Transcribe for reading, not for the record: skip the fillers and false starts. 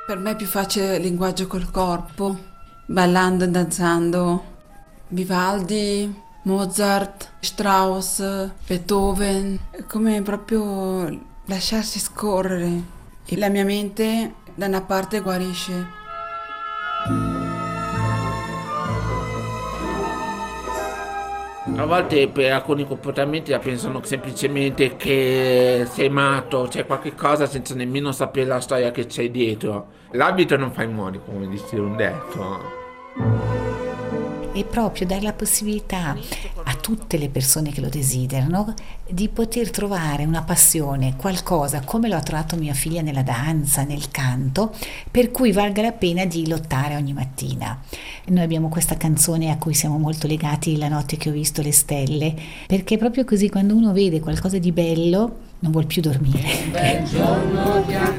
Per me è più facile il linguaggio col corpo, ballando e danzando. Vivaldi, Mozart, Strauss, Beethoven, è come proprio lasciarsi scorrere. E la mia mente da una parte guarisce. A volte per alcuni comportamenti la pensano semplicemente che sei matto, c'è qualche cosa senza nemmeno sapere la storia che c'è dietro. L'abito non fa i modi, come dice un detto. E proprio dare la possibilità a tutte le persone che lo desiderano di poter trovare una passione, qualcosa come lo ha trovato mia figlia nella danza, nel canto, per cui valga la pena di lottare ogni mattina. Noi abbiamo questa canzone a cui siamo molto legati, La notte che ho visto le stelle, perché proprio così quando uno vede qualcosa di bello non vuol più dormire. Bel giorno che